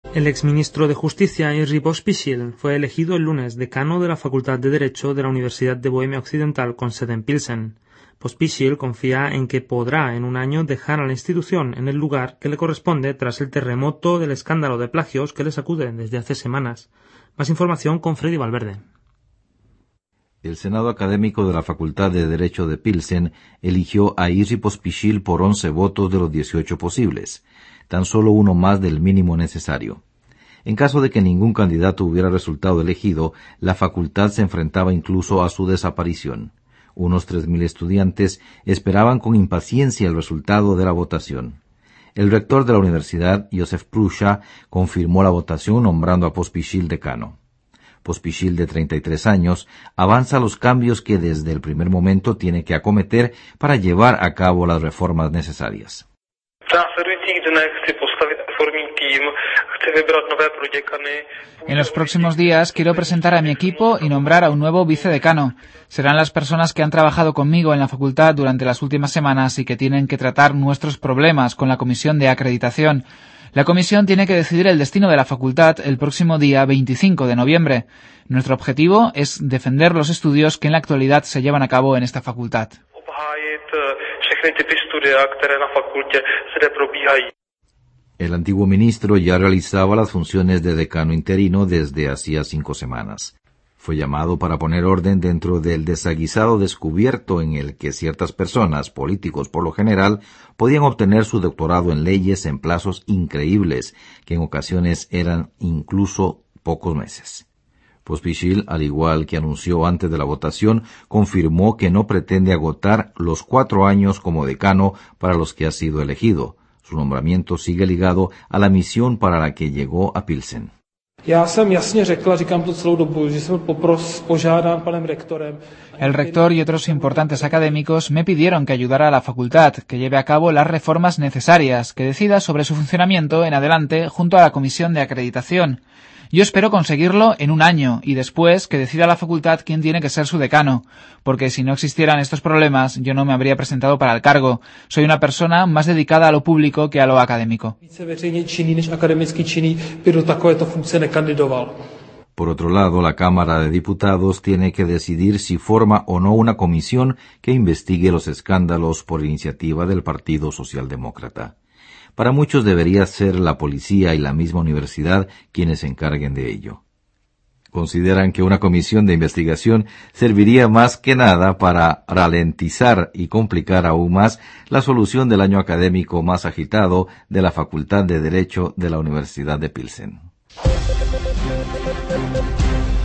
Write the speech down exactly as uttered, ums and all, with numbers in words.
El exministro de Justicia, Jiří Pospíšil, fue elegido el lunes decano de la Facultad de Derecho de la Universidad de Bohemia Occidental con sede en Pilsen. Pospíšil confía en que podrá en un año dejar a la institución en el lugar que le corresponde tras el terremoto del escándalo de plagios que le sacude desde hace semanas. Más información con Freddy Valverde. El Senado Académico de la Facultad de Derecho de Pilsen eligió a Jiří Pospíšil por once votos de los dieciocho posibles, tan solo uno más del mínimo necesario. En caso de que ningún candidato hubiera resultado elegido, la facultad se enfrentaba incluso a su desaparición. Unos tres mil estudiantes esperaban con impaciencia el resultado de la votación. El rector de la universidad, Josef Prusha, confirmó la votación nombrando a Pospíšil decano. Pospíšil, de treinta y tres años, avanza los cambios que desde el primer momento tiene que acometer para llevar a cabo las reformas necesarias. En los próximos días quiero presentar a mi equipo y nombrar a un nuevo vicedecano. Serán las personas que han trabajado conmigo en la facultad durante las últimas semanas y que tienen que tratar nuestros problemas con la comisión de acreditación. La comisión tiene que decidir el destino de la facultad el próximo día veinticinco de noviembre. Nuestro objetivo es defender los estudios que en la actualidad se llevan a cabo en esta facultad. El antiguo ministro ya realizaba las funciones de decano interino desde hacía cinco semanas. Fue llamado para poner orden dentro del desaguisado descubierto en el que ciertas personas, políticos por lo general, podían obtener su doctorado en leyes en plazos increíbles, que en ocasiones eran incluso pocos meses. Pospíšil, al igual que anunció antes de la votación, confirmó que no pretende agotar los cuatro años como decano para los que ha sido elegido. Su nombramiento sigue ligado a la misión para la que llegó a Pilsen. El rector y otros importantes académicos me pidieron que ayudara a la facultad, que lleve a cabo las reformas necesarias, que decida sobre su funcionamiento en adelante junto a la comisión de acreditación. Yo espero conseguirlo en un año y después que decida la facultad quién tiene que ser su decano, porque si no existieran estos problemas yo no me habría presentado para el cargo. Soy una persona más dedicada a lo público que a lo académico. Por otro lado, la Cámara de Diputados tiene que decidir si forma o no una comisión que investigue los escándalos por iniciativa del Partido Socialdemócrata. Para muchos debería ser la policía y la misma universidad quienes se encarguen de ello. Consideran que una comisión de investigación serviría más que nada para ralentizar y complicar aún más la solución del año académico más agitado de la Facultad de Derecho de la Universidad de Pilsen.